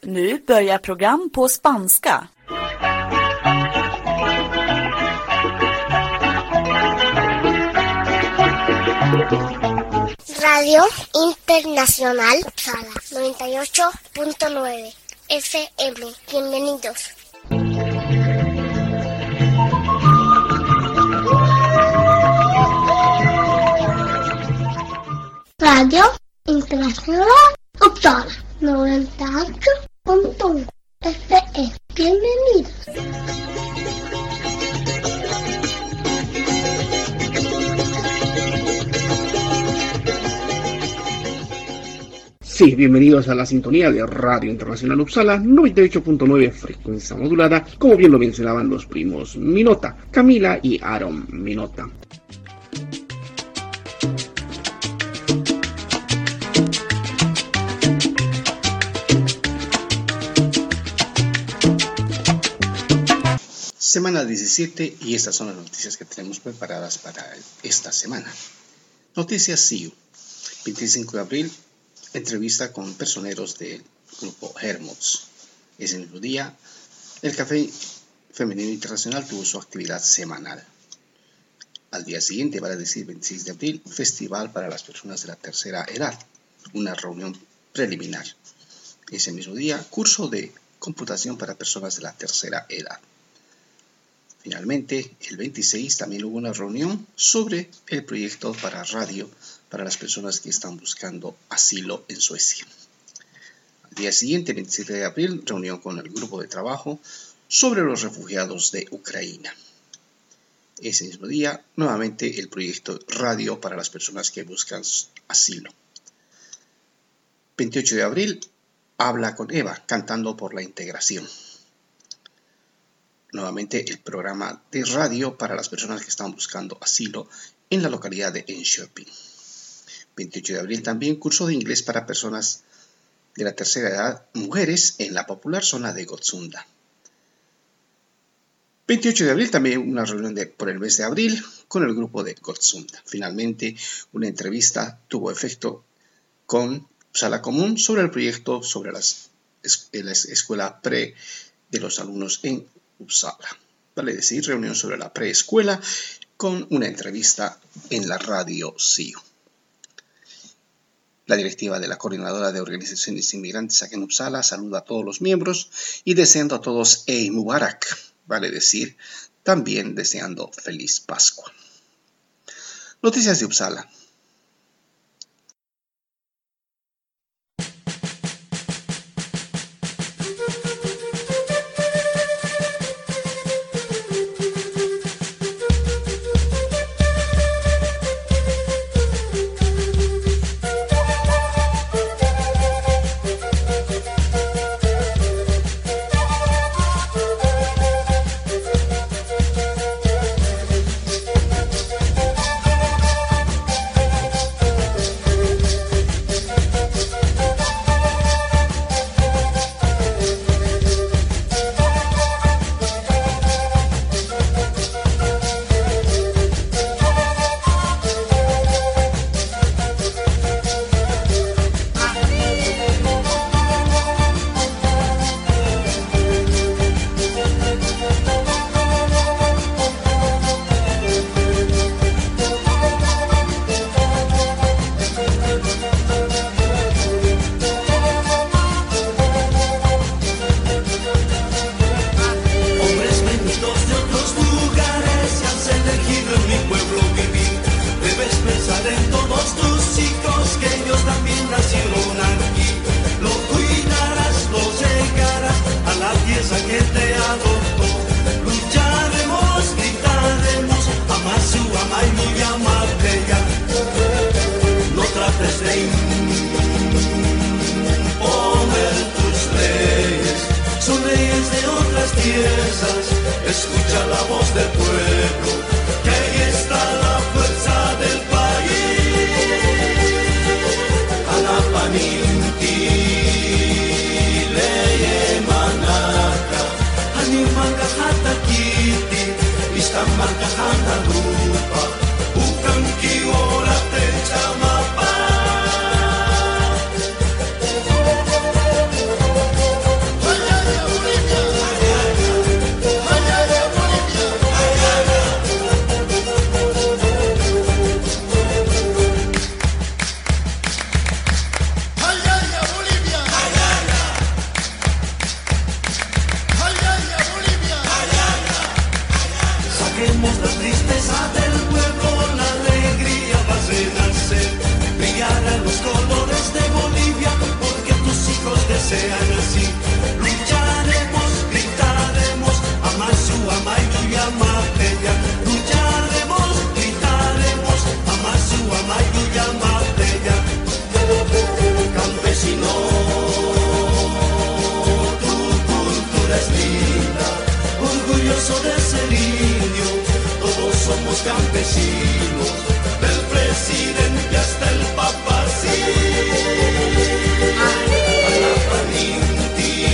Nu börjar program på spanska. Radio Internacional Uppsala 98.9 FM. Bienvenidos. Radio Internacional Uppsala 98.1 FM. Bienvenidos. Sí, bienvenidos a la sintonía de Radio Internacional Uppsala 98.9 frecuencia modulada, como bien lo mencionaban los primos Minota, Camila y Aaron Minota. Semana 17 y estas son las noticias que tenemos preparadas para esta semana. Noticias CIU, 25 de abril. Entrevista con personeros del grupo Hermods. Ese mismo día, el Café Femenino Internacional tuvo su actividad semanal. Al día siguiente, vale decir 26 de abril, Festival para las Personas de la Tercera Edad, una reunión preliminar. Ese mismo día, curso de computación para personas de la tercera edad. Finalmente, el 26 también hubo una reunión sobre el proyecto para radio para las personas que están buscando asilo en Suecia. Al día siguiente, 27 de abril, reunión con el grupo de trabajo sobre los refugiados de Ucrania. Ese mismo día, nuevamente el proyecto radio para las personas que buscan asilo. 28 de abril, habla con Eva, cantando por la integración. Nuevamente el programa de radio para las personas que están buscando asilo en la localidad de Enköping. 28 de abril también curso de inglés para personas de la tercera edad, mujeres en la popular zona de Gottsunda. 28 de abril también una reunión por el mes de abril con el grupo de Gottsunda. Finalmente una entrevista tuvo efecto con Sala Común sobre el proyecto sobre la escuela pre de los alumnos en Uppsala. Vale decir, reunión sobre la preescuela con una entrevista en la radio CIU. La directiva de la Coordinadora de Organizaciones Inmigrantes aquí en Uppsala saluda a todos los miembros y deseando a todos Eid Mubarak, vale decir, también deseando feliz Pascua. Noticias de Uppsala. Escucha la voz del pueblo, que ahí está la fuerza del país. Anapaninti, leye manaka, animaka hatakiti, istamaka hanalupa, bukan kiora techamapa. sean así. Lucharemos, gritaremos, amasu, amaitu y amateya. Lucharemos, gritaremos, amasu, amaitu y amateya. Campesino, tu cultura es linda, orgulloso de ser indio, todos somos campesinos, del presidente hasta el papa, sí. Alapaninti,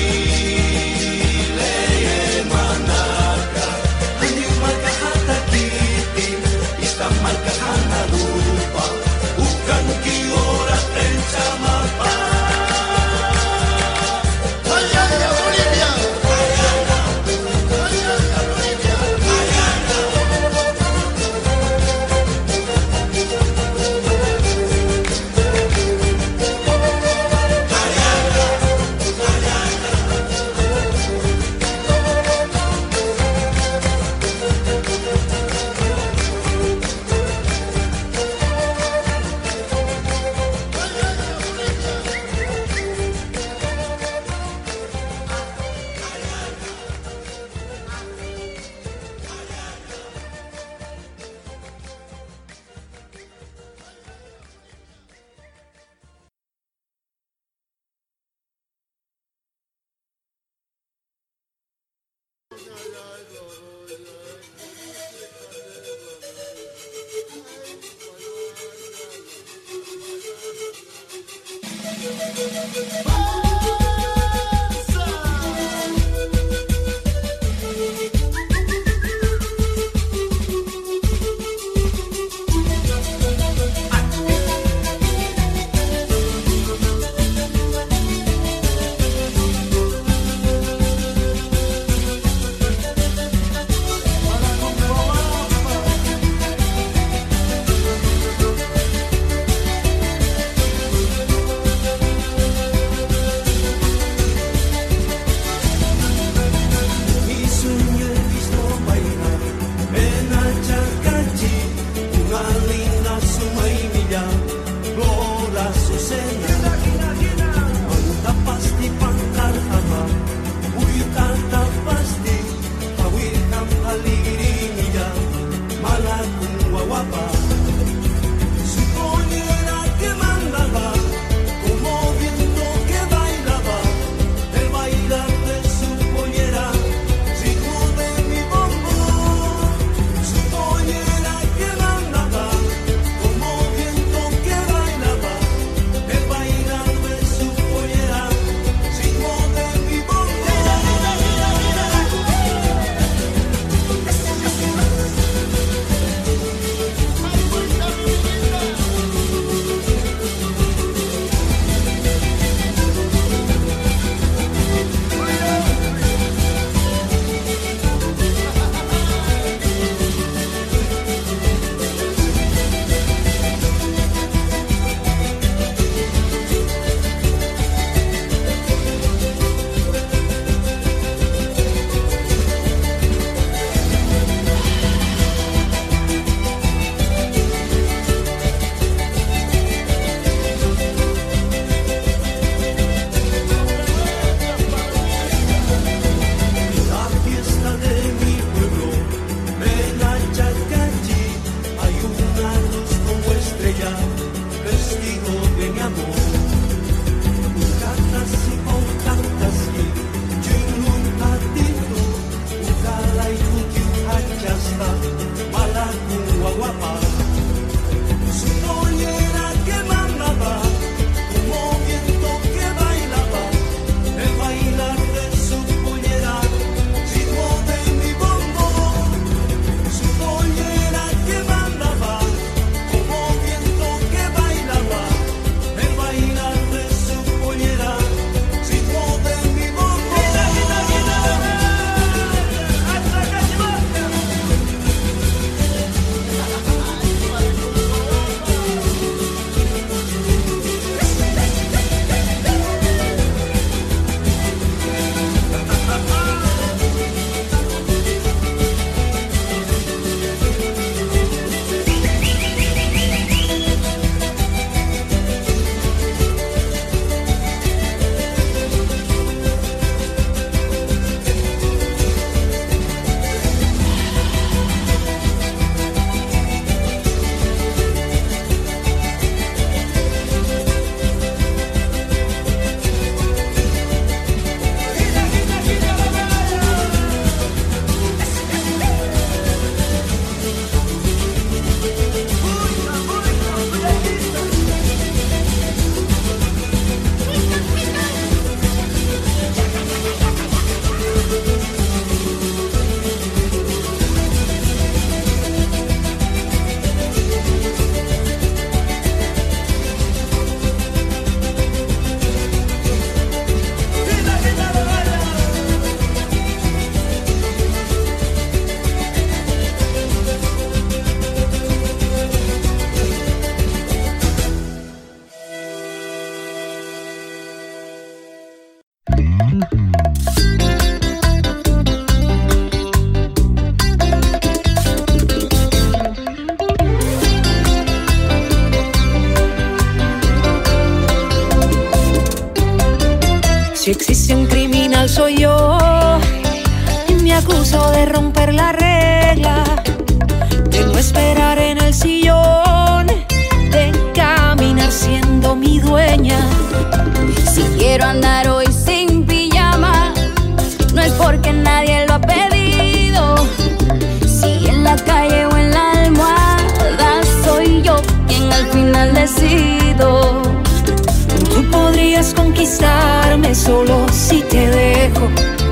Si existe un criminal soy yo y me acuso de romper la regla, de no esperar en el sillón, de caminar siendo mi dueña. Si quiero andar hoy sin pijama, no es porque nadie lo ha pedido. Si en la calle o en la almohada, soy yo quien al final decido. Tú podrías conquistarme solo si te dejo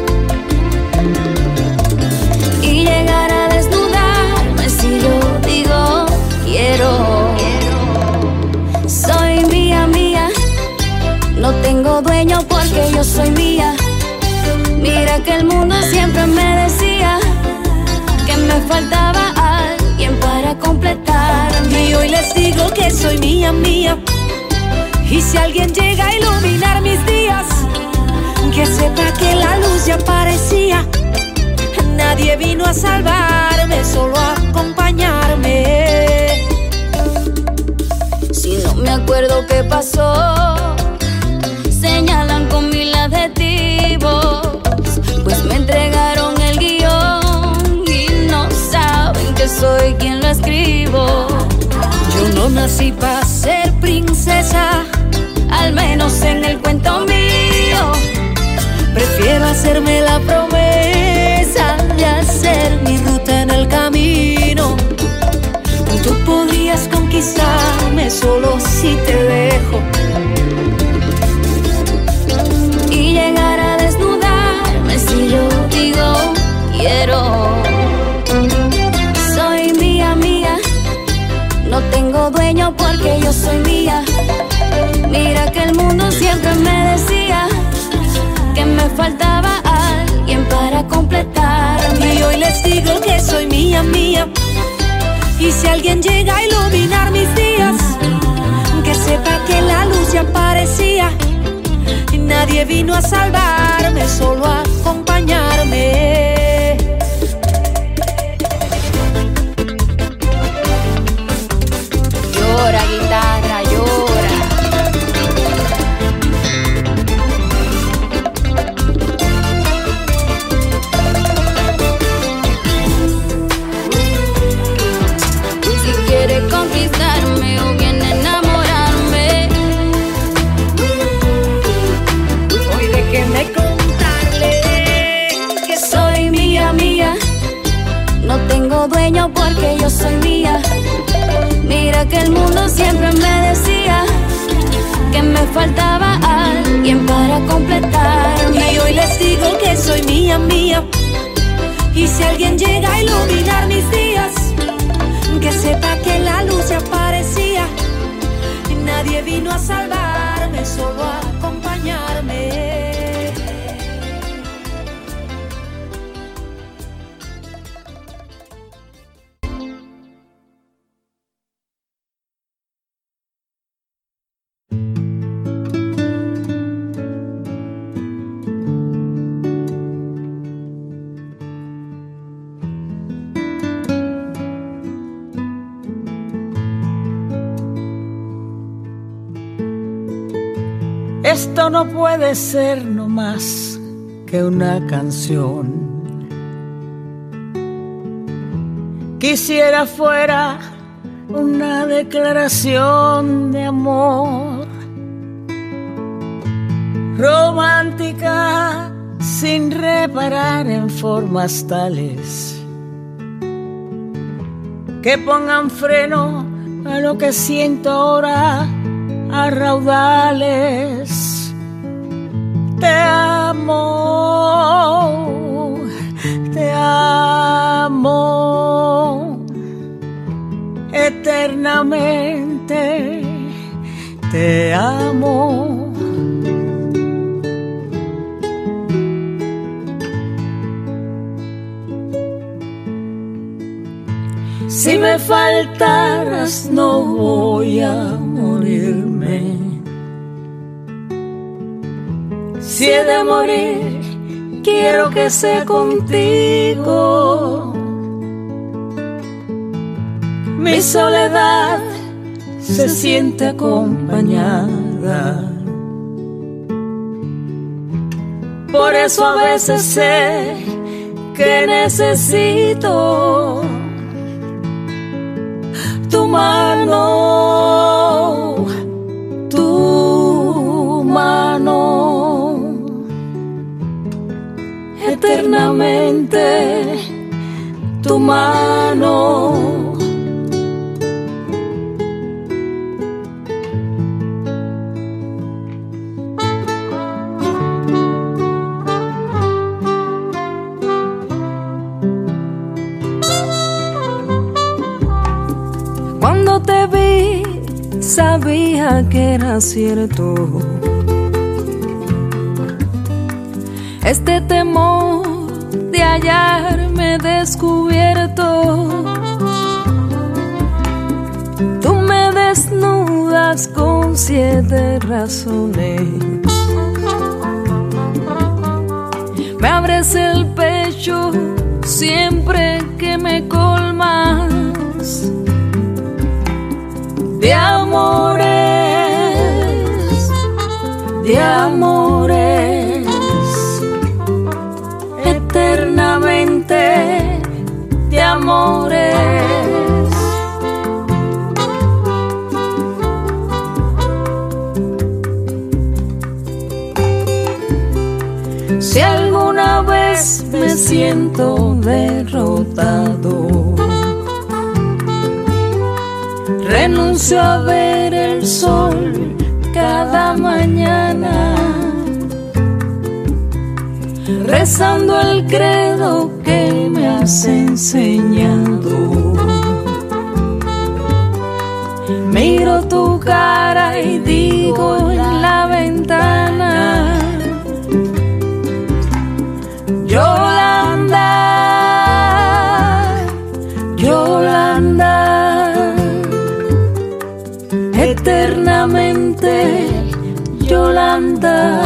y llegar a desnudarme si yo digo quiero. Soy mía, mía, no tengo dueño porque yo soy mía. Mira que el mundo siempre me decía que me faltaba alguien para completarme. y hoy les digo que soy mía, mía. Y si alguien llega a iluminar mis días, que sepa que la luz ya aparecía. Nadie vino a salvarme, solo a acompañarme. Si no me acuerdo qué pasó, señalan con mil adjetivos, pues me entregaron el guión y no saben que soy quien lo escribo. Yo no nací para ser princesa, al menos en el cuento mío. prefiero hacerme la promesa de hacer mi ruta en el camino. Tú podrías conquistarme solo si te dejo y llegar a desnudarme si yo digo quiero. Soy mía, mía, no tengo dueño porque yo soy mía. Mira que el mundo siempre me decía que me faltaba alguien para completarme. y hoy les digo que soy mía, mía. Y si alguien llega a iluminar mis días, que sepa que la luz ya aparecía. Y nadie vino a salvarme, solo a acompañarme. Llora, guitarra, llora. Si quiere conquistarme o bien enamorarme, Hoy déjenme contarle que soy mía, mía. No tengo dueño porque yo soy mía. Mira que el mundo siempre me decía que me faltaba alguien para completarme. y hoy les digo que soy mía, mía. Y si alguien llega a iluminar mis días, que sepa que la luz ya aparecía. Y nadie vino a salvarme, solo a acompañarme. Esto no puede ser no más que una canción. Quisiera fuera una declaración de amor, romántica sin reparar en formas tales que pongan freno a lo que siento ahora a raudales. Te amo, te amo, eternamente te amo. Si me faltaras no voy a morirme. si he de morir, quiero que sea contigo. Mi soledad se siente acompañada. Por eso a veces sé que necesito tu mano, eternamente tu mano. Cuando te vi, sabía que era cierto. Este temor de hallarme descubierto. Tú me desnudas con 7 razones. Me abres el pecho siempre que me colmas de amores, eternamente de amores. Si alguna vez me siento derrotado, renuncio a ver el sol cada mañana, rezando el credo que me has enseñado. Miro tu cara y digo en la ventana: Yolanda, Yolanda, eternamente Yolanda,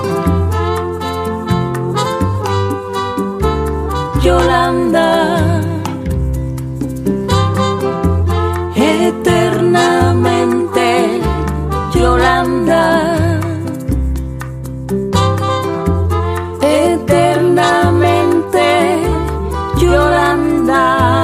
Yolanda, eternamente Yolanda, eternamente Yolanda.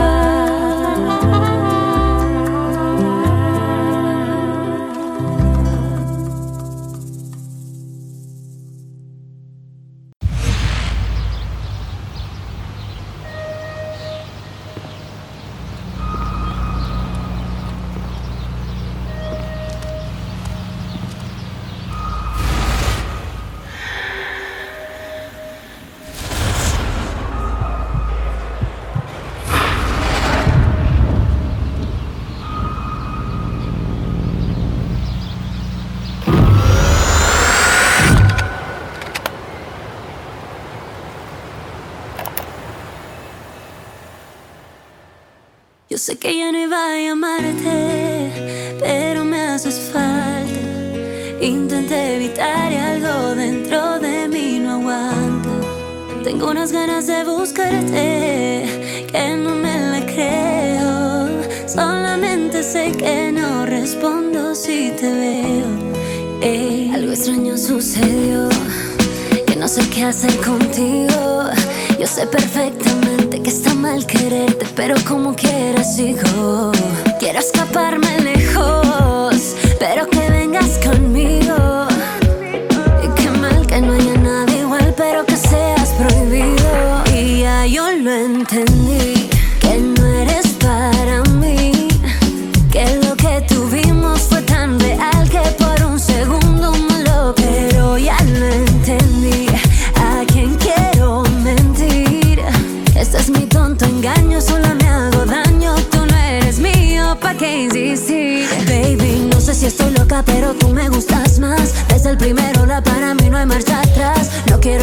Yo sé que ya no iba a llamarte, pero me haces falta. Intenté evitar y algo dentro de mí no aguanta. Tengo unas ganas de buscarte que no me la creo. Solamente sé que no respondo si te veo. Algo extraño sucedió, que no sé qué hacer contigo. Yo sé perfectamente que está mal quererte, pero como quiera sigo. Quiero escaparme lejos, pero que vengas conmigo. Y qué mal que no haya nada igual, pero que seas prohibido. Y ya yo lo entendí, que no eres para mí, que lo que tuvimos fue tan real que por un segundo me lo. Pero ya lo entendí, ¿a quién quiero mentir? Este es mi tonto engaño, solo me hago daño. Tú no eres mío, ¿pa' qué insistir? Baby, no sé si estoy loca, pero tú me gustas más. Desde el primer hola para mí no hay marcha atrás.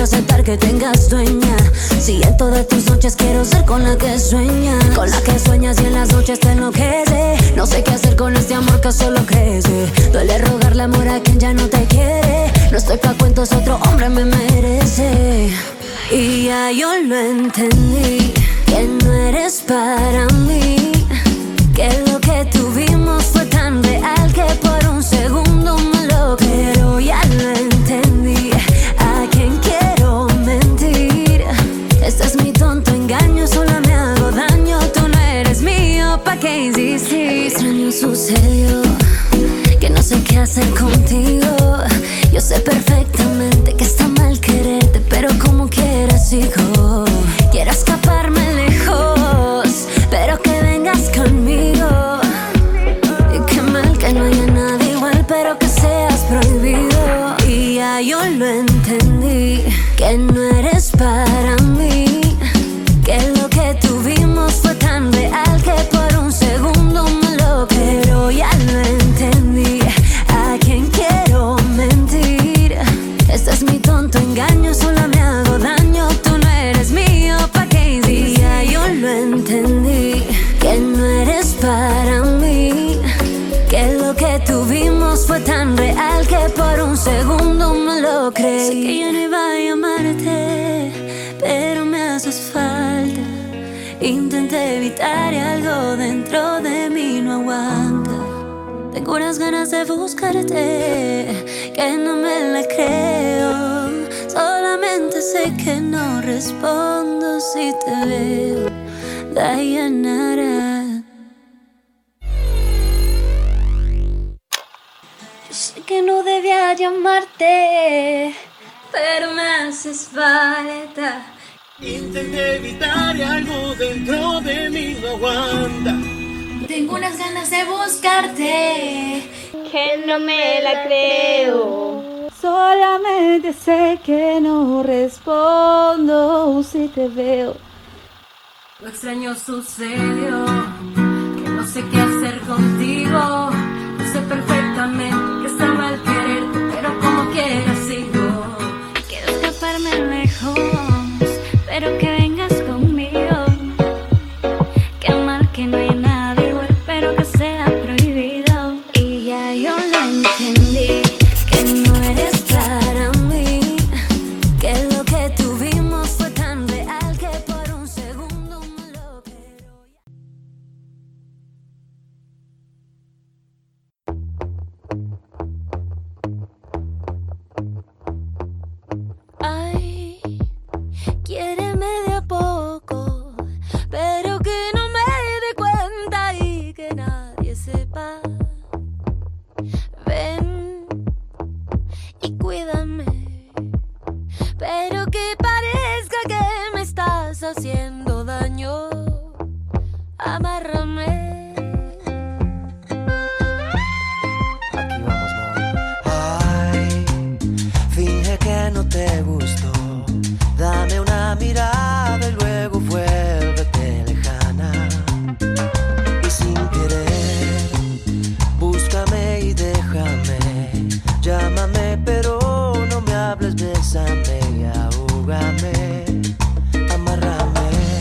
aceptar que tengas dueña. Si en todas tus noches quiero ser con la que sueñas. Con la que sueñas y en las noches te enloquece. No sé qué hacer con este amor que solo crece. Duele rogarle amor a quien ya no te quiere. No estoy pa' cuentos, otro hombre me merece. Y ya yo lo entendí, que no eres para mí. Que lo que tuvimos fue tan real que por un segundo me lo creo. Ya lo entendí, a quien quiero mentir. Este es mi tonto engaño, solo me hago daño. Tú no eres mío, ¿pa' qué insistir? Algo extraño sucedió, que no sé qué hacer contigo. Yo sé perfectamente que está mal quererte, pero como quieras sigo. Quiero escaparme lejos, pero que vengas conmigo. Y qué mal que no haya nada igual, pero que seas prohibido. Y ya yo lo entendí, que no eres para mí. Que lo que tuvimos fue tan real que por un segundo me lo creo. Ya lo entendí, a quien quiero mentir. Este es mi tonto engaño, solo me hago daño. Tú no eres mío, ¿pa' qué insistir? Ya yo lo entendí, que no eres para mí. Que lo que tuvimos fue tan real que por un segundo me lo creí. Sé que yo no iba a llamarte, pero me haces falta. Intenté evitar y algo dentro de mí no aguanta. Tengo unas ganas de buscarte, que no me la creo. Solamente sé que no respondo si te veo. Dayanara. Yo sé que no debía llamarte, pero me haces falta. Intenté evitar y algo dentro de mí no aguanta. Tengo unas ganas de buscarte, Que no me la creo. Solamente sé que no respondo si te veo. Lo extraño sucedió, que no sé qué hacer contigo. Yo sé perfectamente que está mal quererte, pero como quieras sigo. Quiero escaparme lejos, pero que vengas conmigo. Qué mal que no hay nada igual, pero que sea prohibido. Y ya yo lo entendí, que no eres para mí. Que lo que tuvimos fue tan real que por un segundo me lo creo. Ay, quiéreme de a poco, pero que no me dé cuenta y que nadie sepa. Ven y cuídame, pero que parezca que me estás haciendo daño. Amárrame. Aquí vamos, ay, finge que no te gustó. Dame una mirada y luego vuélvete lejana. Y sin querer, búscame y déjame. Llámame pero no me hables, bésame y ahógame. Amárrame.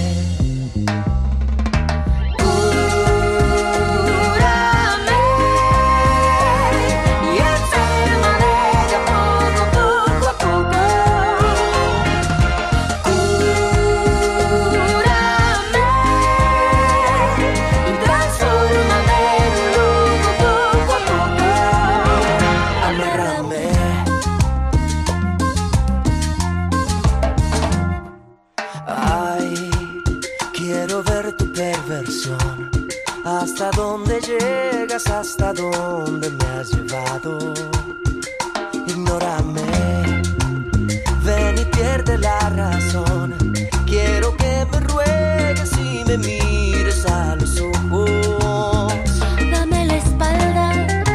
¿Hasta dónde llegas? ¿Hasta dónde me has llevado? Ignórame, ven y pierde la razón. Quiero que me ruegues y me mires a los ojos. Dame la espalda,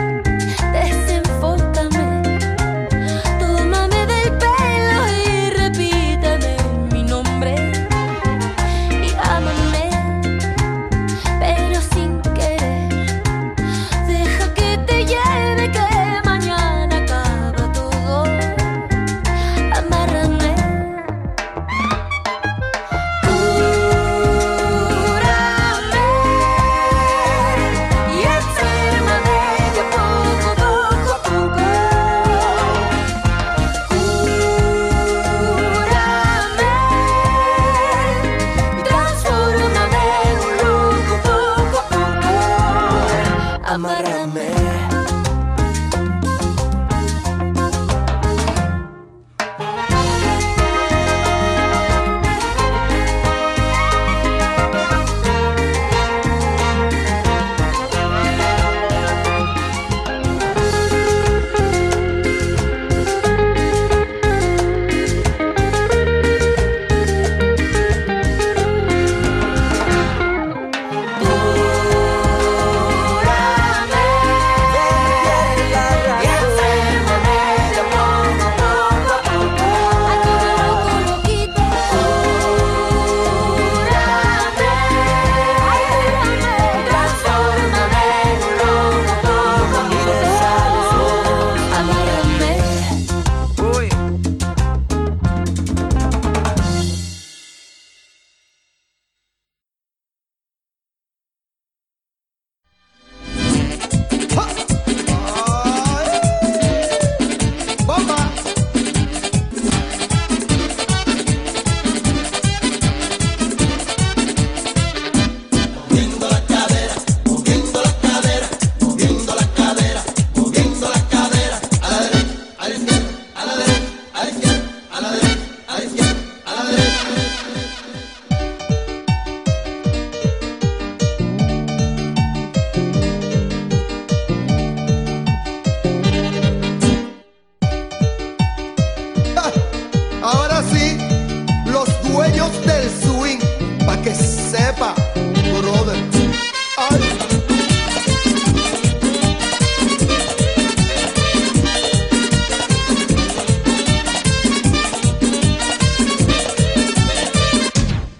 desenfócame. Tómame del pelo y repíteme mi nombre. Y ámame, pero sin querer. Deja que te lleve, que mañana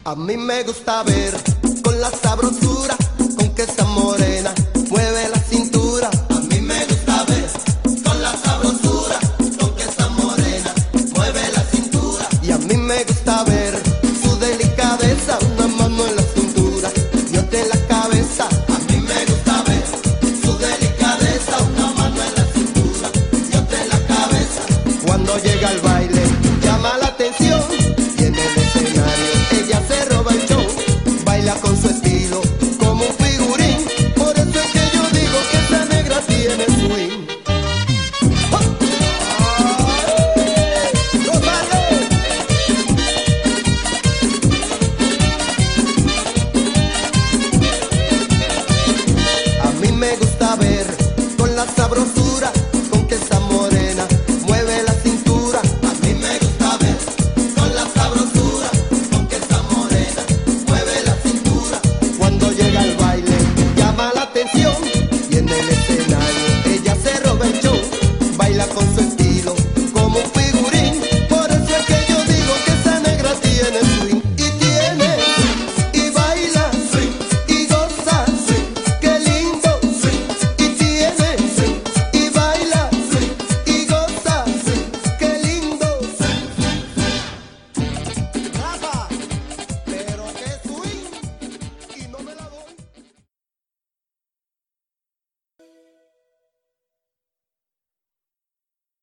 A mí me gusta ver con la sabrosura con que esa morena